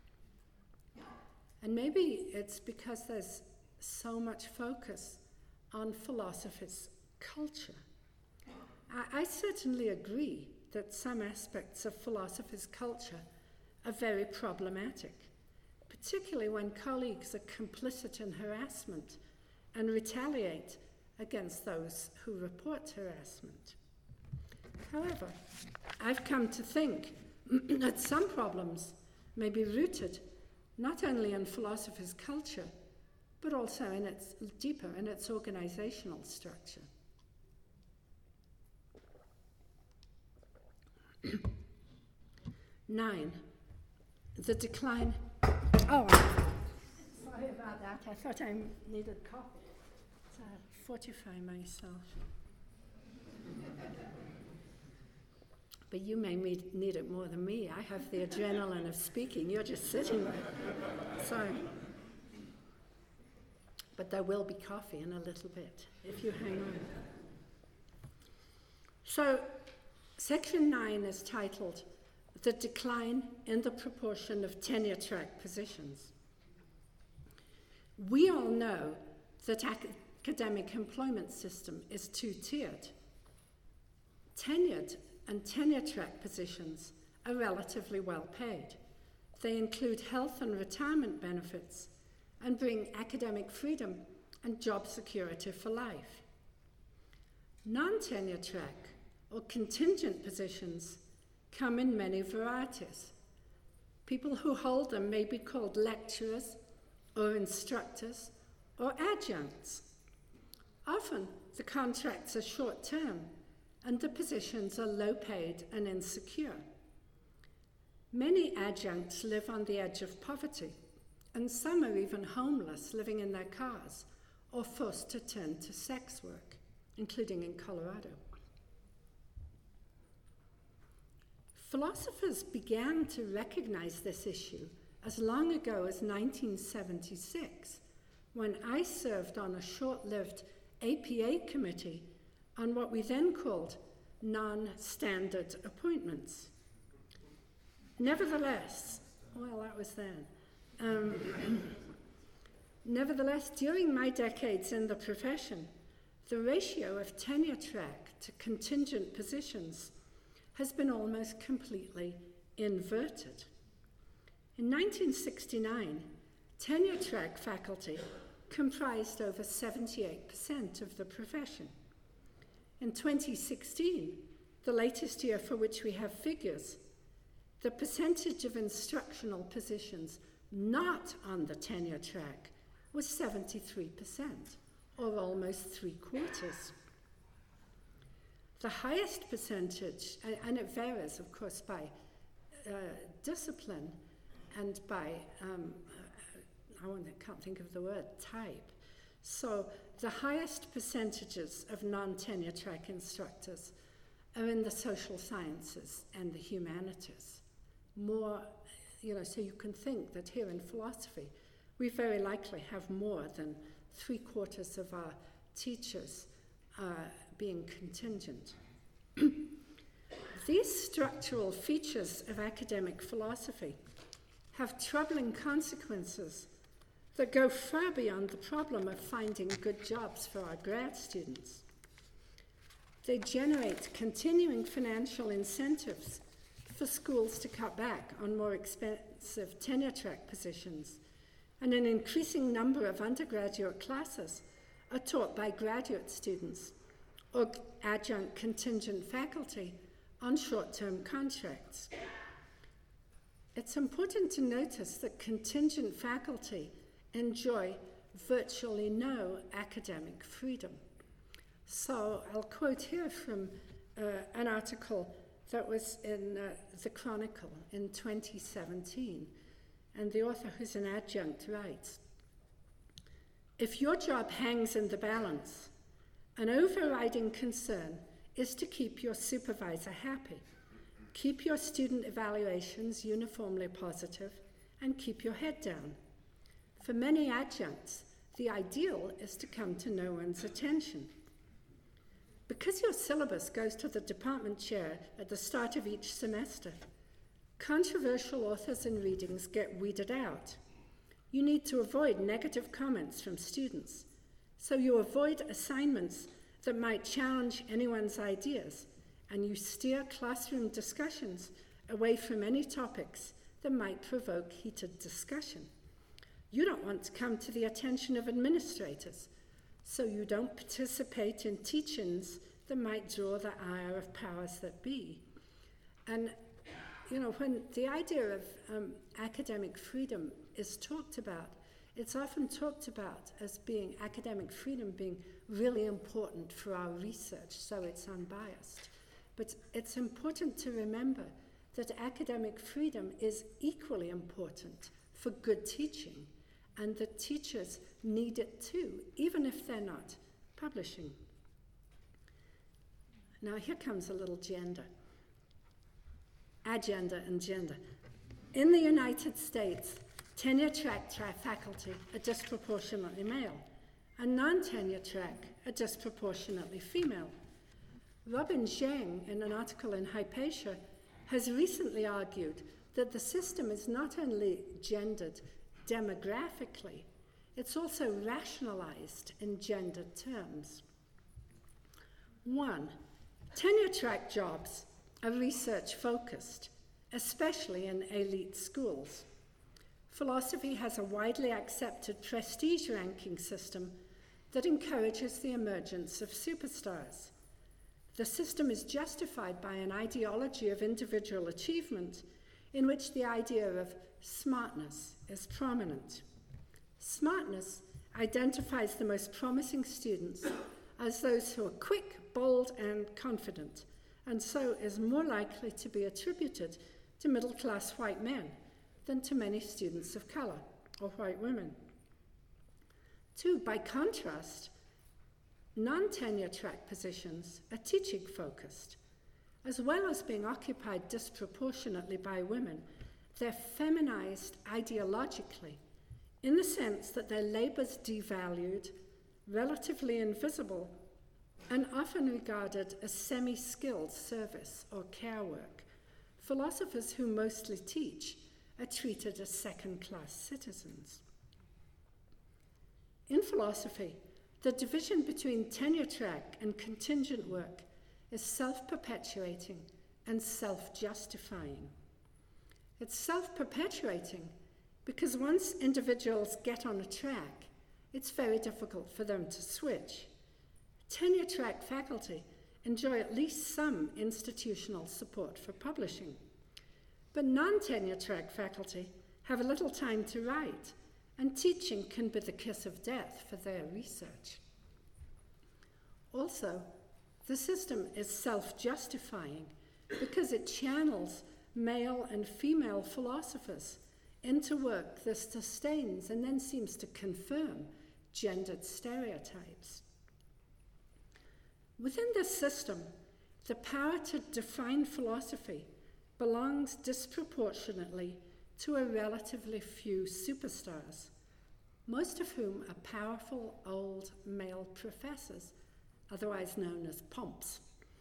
And maybe it's because there's so much focus on philosophy's culture. I certainly agree that some aspects of philosophy's culture are very problematic, particularly when colleagues are complicit in harassment and retaliate against those who report harassment. However, I've come to think that some problems may be rooted not only in philosophy's culture, but also in its deeper in its organizational structure. 9, the decline. Oh, sorry about that. I thought I needed coffee. So I fortify myself. But you may need it more than me. I have the adrenaline of speaking. You're just sitting there. So, but there will be coffee in a little bit, if you hang on. So, section 9 is titled, The Decline in the Proportion of Tenure-Track Positions. We all know that academic employment system is two-tiered. Tenured and tenure-track positions are relatively well paid. They include health and retirement benefits and bring academic freedom and job security for life. Non-tenure track or contingent positions come in many varieties. People who hold them may be called lecturers or instructors or adjuncts. Often the contracts are short-term and the positions are low-paid and insecure. Many adjuncts live on the edge of poverty, and some are even homeless, living in their cars, or forced to turn to sex work, including in Colorado. Philosophers began to recognize this issue as long ago as 1976, when I served on a short-lived APA committee on what we then called non-standard appointments. Nevertheless, well, that was then. Nevertheless, during my decades in the profession, the ratio of tenure track to contingent positions has been almost completely inverted. In 1969, tenure track faculty comprised over 78% of the profession. In 2016, the latest year for which we have figures, the percentage of instructional positions not on the tenure track was 73%, or almost 3/4. The highest percentage, and it varies, of course, by discipline and by can't think of the word, type. So the highest percentages of non-tenure track instructors are in the social sciences and the humanities. More, so you can think that here in philosophy, we very likely have more than 3/4 of our teachers being contingent. These structural features of academic philosophy have troubling consequences that go far beyond the problem of finding good jobs for our grad students. They generate continuing financial incentives for schools to cut back on more expensive tenure track positions, and an increasing number of undergraduate classes are taught by graduate students or adjunct contingent faculty on short-term contracts. It's important to notice that contingent faculty enjoy virtually no academic freedom. So I'll quote here from an article that was in the Chronicle in 2017, and the author, who's an adjunct, writes, "If your job hangs in the balance, an overriding concern is to keep your supervisor happy, keep your student evaluations uniformly positive, and keep your head down. For many adjuncts, the ideal is to come to no one's attention. Because your syllabus goes to the department chair at the start of each semester, controversial authors and readings get weeded out. You need to avoid negative comments from students, so you avoid assignments that might challenge anyone's ideas, and you steer classroom discussions away from any topics that might provoke heated discussion. You don't want to come to the attention of administrators, so you don't participate in teach-ins that might draw the ire of powers that be." And, when the idea of academic freedom is talked about, it's often talked about as being academic freedom being really important for our research, so it's unbiased. But it's important to remember that academic freedom is equally important for good teaching, and that teachers need it too, even if they're not publishing. Now here comes a little agenda and gender. In the United States, tenure track faculty are disproportionately male, and non-tenure track are disproportionately female. Robin Zheng, in an article in Hypatia, has recently argued that the system is not only gendered demographically, it's also rationalized in gendered terms. 1, tenure track jobs are research focused, especially in elite schools. Philosophy has a widely accepted prestige ranking system that encourages the emergence of superstars. The system is justified by an ideology of individual achievement in which the idea of smartness is prominent. Smartness identifies the most promising students as those who are quick, bold, and confident, and so is more likely to be attributed to middle-class white men than to many students of color or white women. 2, by contrast, non-tenure track positions are teaching-focused. As well as being occupied disproportionately by women, they're feminized ideologically, in the sense that their labor's devalued, relatively invisible, and often regarded as semi-skilled service or care work. Philosophers who mostly teach are treated as second-class citizens. In philosophy, the division between tenure track and contingent work is self-perpetuating and self-justifying. It's self-perpetuating because once individuals get on a track, it's very difficult for them to switch. Tenure track faculty enjoy at least some institutional support for publishing, but non-tenure track faculty have little time to write, and teaching can be the kiss of death for their research. Also, the system is self-justifying because it channels male and female philosophers into work that sustains and then seems to confirm gendered stereotypes. Within this system, the power to define philosophy belongs disproportionately to a relatively few superstars, most of whom are powerful old male professors, otherwise known as pomps.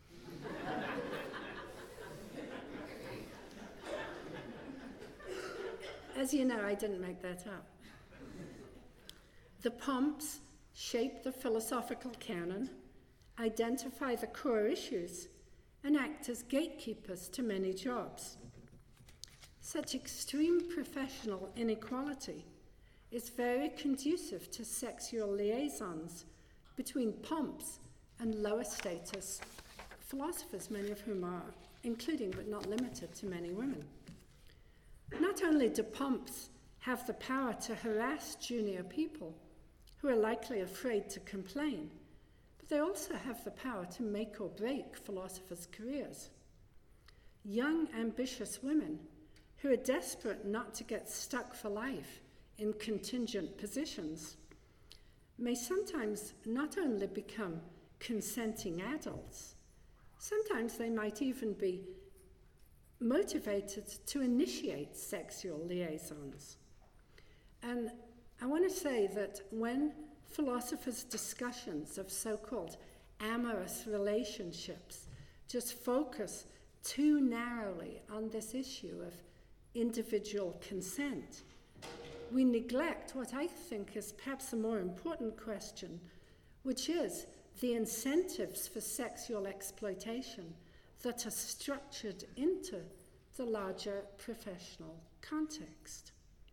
As you know, I didn't make that up. The pomps shape the philosophical canon, identify the core issues, and act as gatekeepers to many jobs. Such extreme professional inequality is very conducive to sexual liaisons between pomps and lower status philosophers, many of whom are, including but not limited to many women. Not only do pomps have the power to harass junior people who are likely afraid to complain, but they also have the power to make or break philosophers' careers. Young, ambitious women who are desperate not to get stuck for life in contingent positions may sometimes not only become consenting adults, sometimes they might even be motivated to initiate sexual liaisons. And I want to say that when philosophers' discussions of so-called amorous relationships just focus too narrowly on this issue of individual consent, we neglect what I think is perhaps a more important question, which is the incentives for sexual exploitation that are structured into the larger professional context.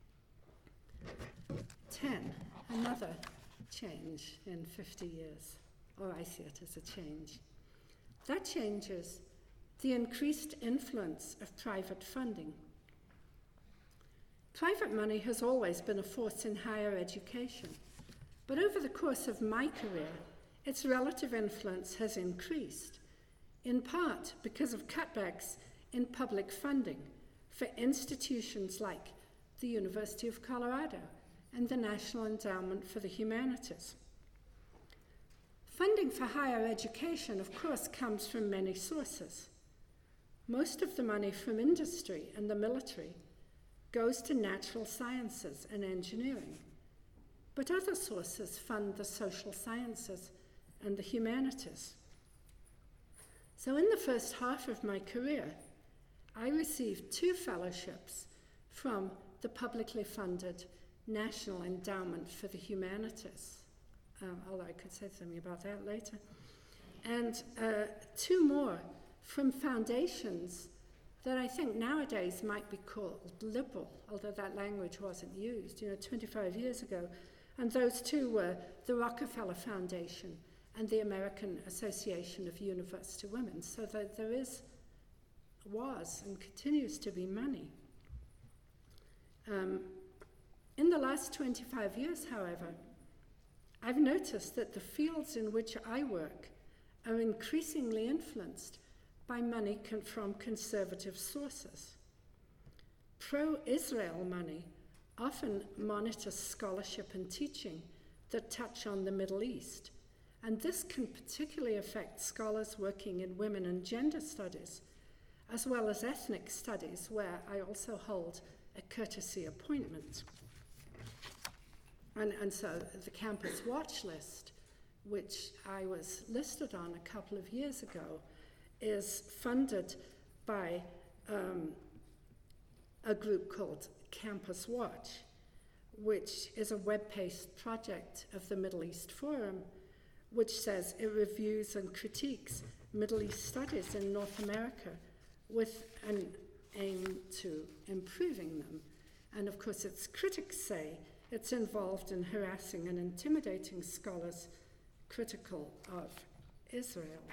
10, another change in 50 years, or I see it as a change. That change is the increased influence of private funding. Private money has always been a force in higher education, but over the course of my career, its relative influence has increased, in part because of cutbacks in public funding for institutions like the University of Colorado and the National Endowment for the Humanities. Funding for higher education, of course, comes from many sources. Most of the money from industry and the military goes to natural sciences and engineering, but other sources fund the social sciences and the humanities. So in the first half of my career, I received 2 fellowships from the publicly funded National Endowment for the Humanities, although I could say something about that later, and 2 more from foundations that I think nowadays might be called liberal, although that language wasn't used, 25 years ago. And those 2 were the Rockefeller Foundation and the American Association of University Women, so that there was and continues to be money. In the last 25 years, however, I've noticed that the fields in which I work are increasingly influenced by money from conservative sources. Pro-Israel money often monitors scholarship and teaching that touch on the Middle East, and this can particularly affect scholars working in women and gender studies, as well as ethnic studies, where I also hold a courtesy appointment. And so the Campus Watch List, which I was listed on a couple of years ago, is funded by a group called Campus Watch, which is a web-based project of the Middle East Forum, which says it reviews and critiques Middle East studies in North America with an aim to improving them. And of course, its critics say it's involved in harassing and intimidating scholars critical of Israel.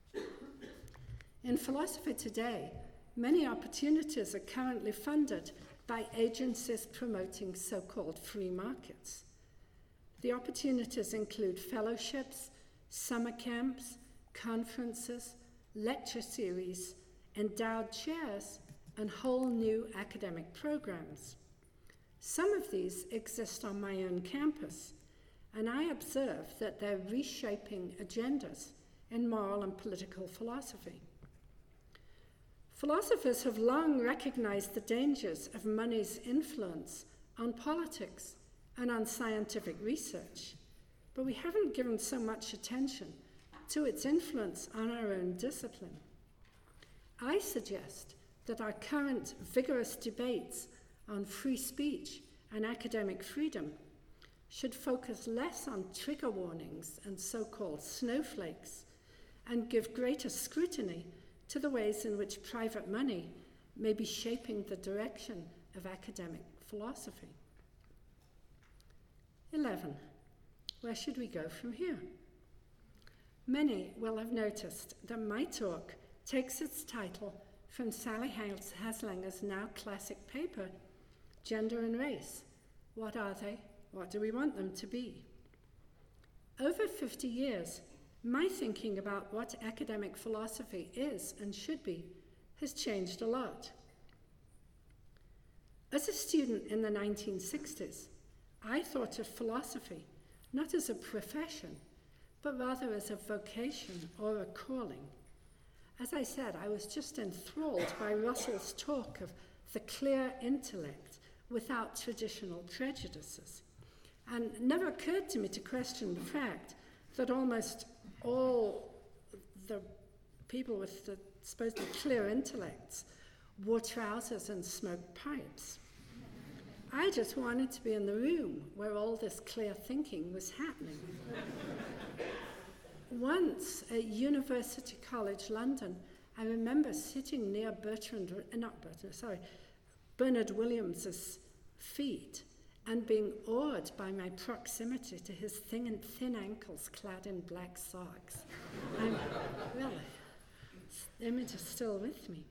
In philosophy today, many opportunities are currently funded by agencies promoting so-called free markets. The opportunities include fellowships, summer camps, conferences, lecture series, endowed chairs, and whole new academic programs. Some of these exist on my own campus, and I observe that they're reshaping agendas in moral and political philosophy. Philosophers have long recognized the dangers of money's influence on politics and on scientific research, but we haven't given so much attention to its influence on our own discipline. I suggest that our current vigorous debates on free speech and academic freedom should focus less on trigger warnings and so-called snowflakes and give greater scrutiny to the ways in which private money may be shaping the direction of academic philosophy. 11. Where should we go from here? Many will have noticed that my talk takes its title from Sally Haslanger's now classic paper, Gender and Race. What are they? What do we want them to be? Over 50 years, my thinking about what academic philosophy is and should be has changed a lot. As a student in the 1960s, I thought of philosophy not as a profession, but rather as a vocation or a calling. As I said, I was just enthralled by Russell's talk of the clear intellect without traditional prejudices. And it never occurred to me to question the fact that almost all the people with the supposedly clear intellects wore trousers and smoked pipes. I just wanted to be in the room where all this clear thinking was happening. Once at University College London, I remember sitting near Bernard Williams's feet and being awed by my proximity to his thin ankles clad in black socks. The image is still with me.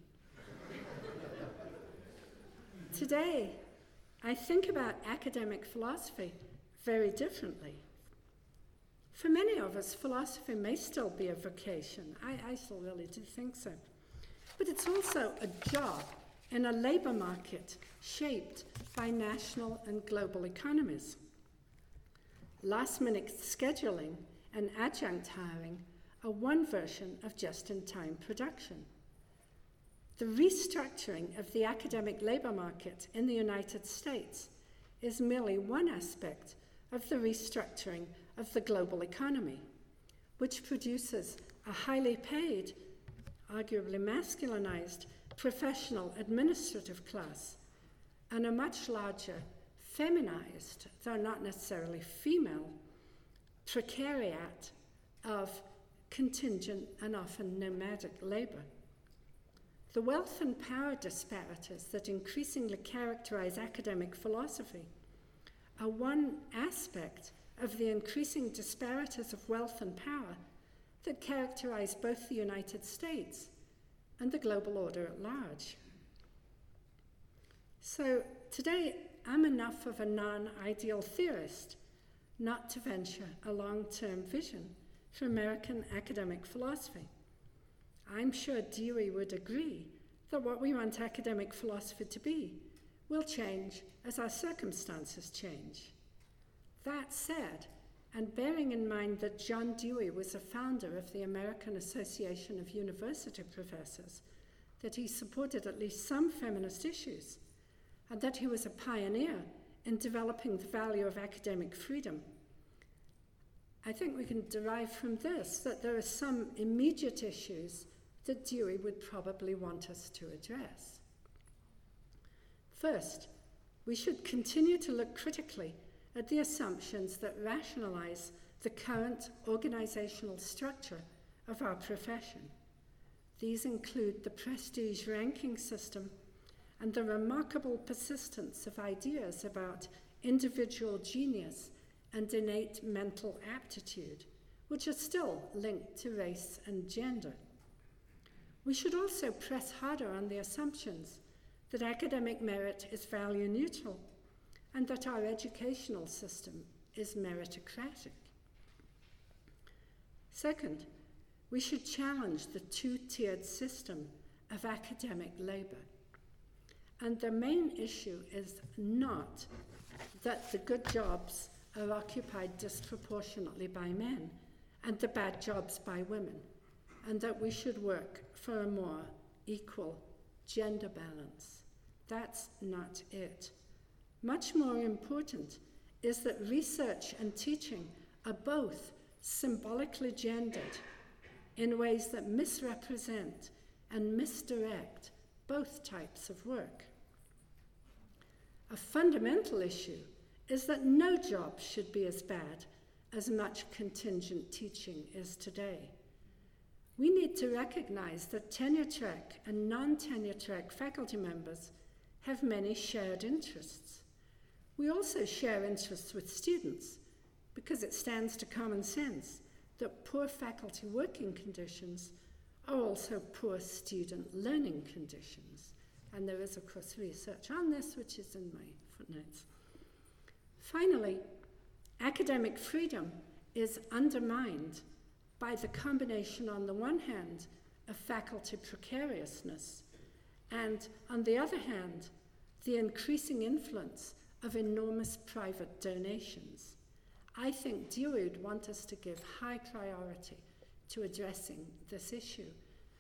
Today, I think about academic philosophy very differently. For many of us, philosophy may still be a vocation. I still really do think so. But it's also a job in a labor market shaped by national and global economies. Last-minute scheduling and adjunct hiring are one version of just-in-time production. The restructuring of the academic labor market in the United States is merely one aspect of the restructuring of the global economy, which produces a highly paid, arguably masculinized, professional administrative class and a much larger feminized, though not necessarily female, precariat of contingent and often nomadic labor. The wealth and power disparities that increasingly characterize academic philosophy are one aspect of the increasing disparities of wealth and power that characterize both the United States and the global order at large. So today, I'm enough of a non-ideal theorist not to venture a long-term vision for American academic philosophy. I'm sure Dewey would agree that what we want academic philosophy to be will change as our circumstances change. That said, and bearing in mind that John Dewey was a founder of the American Association of University Professors, that he supported at least some feminist issues, and that he was a pioneer in developing the value of academic freedom, I think we can derive from this that there are some immediate issues that Dewey would probably want us to address. First, we should continue to look critically at the assumptions that rationalize the current organizational structure of our profession. These include the prestige ranking system and the remarkable persistence of ideas about individual genius and innate mental aptitude, which are still linked to race and gender. We should also press harder on the assumptions that academic merit is value neutral and that our educational system is meritocratic. Second, we should challenge the two-tiered system of academic labor. And the main issue is not that the good jobs are occupied disproportionately by men and the bad jobs by women, and that we should work for a more equal gender balance. That's not it. Much more important is that research and teaching are both symbolically gendered in ways that misrepresent and misdirect both types of work. A fundamental issue is that no job should be as bad as much contingent teaching is today. We need to recognize that tenure-track and non-tenure-track faculty members have many shared interests. We also share interests with students because it stands to common sense that poor faculty working conditions are also poor student learning conditions. And there is, of course, research on this, which is in my footnotes. Finally, academic freedom is undermined by the combination, on the one hand, of faculty precariousness, and on the other hand, the increasing influence of enormous private donations. I think DEWE would want us to give high priority to addressing this issue.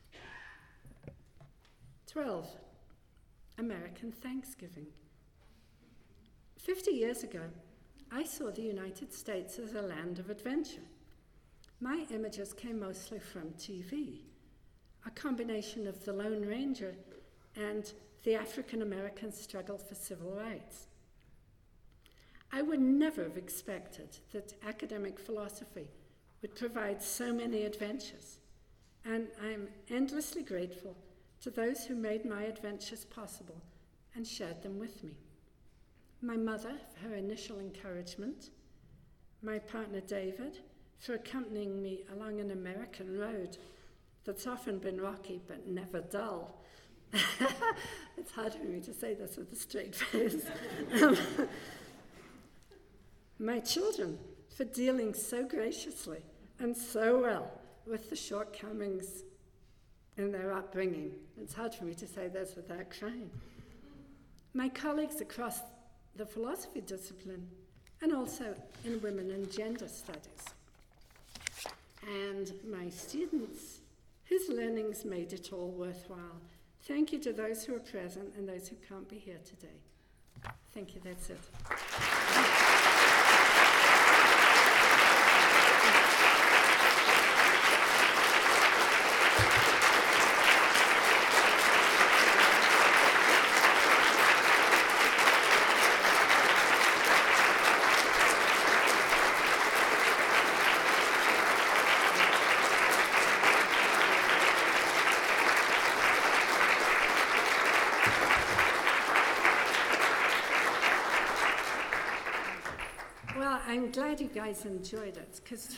12, American Thanksgiving. 50 years ago, I saw the United States as a land of adventure. My images came mostly from TV, a combination of the Lone Ranger and the African American struggle for civil rights. I would never have expected that academic philosophy would provide so many adventures, and I'm endlessly grateful to those who made my adventures possible and shared them with me. My mother for her initial encouragement, my partner David for accompanying me along an American road that's often been rocky but never dull. It's hard for me to say this with a straight face. My children for dealing so graciously and so well with the shortcomings in their upbringing. It's hard for me to say this without crying. My colleagues across the philosophy discipline and also in women and gender studies. And my students whose learnings made it all worthwhile. Thank you to those who are present and those who can't be here today. Thank you, that's it. I'm glad you guys enjoyed it, because